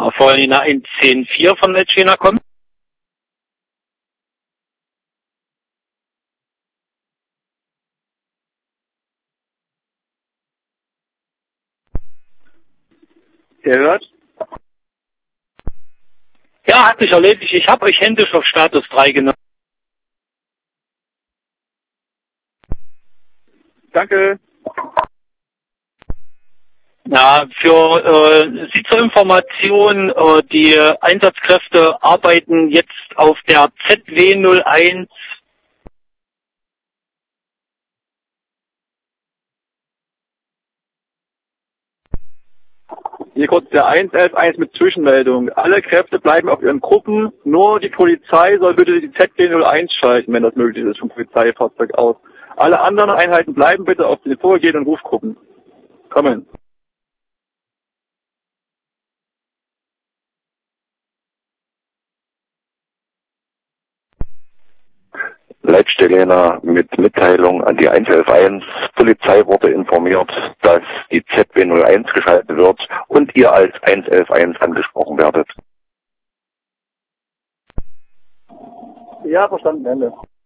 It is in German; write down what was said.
vorhin eine 110.4 von Netschena kommen. Ihr hört? Ja, hat sich erledigt. Ich habe euch händisch auf Status 3 genommen. Danke. Ja, für Sie zur Information, die Einsatzkräfte arbeiten jetzt auf der ZW 01. Hier kurz der 111.1 mit Zwischenmeldung. Alle Kräfte bleiben auf ihren Gruppen. Nur die Polizei soll bitte die ZW 01 schalten, wenn das möglich ist, vom Polizeifahrzeug aus. Alle anderen Einheiten bleiben bitte auf den vorgehenden Rufgruppen. Kommen. Leitstelle mit Mitteilung an die 111.1. Polizei wurde informiert, dass die ZW 01 geschaltet wird und ihr als 111.1 angesprochen werdet. Ja, verstanden, Ende.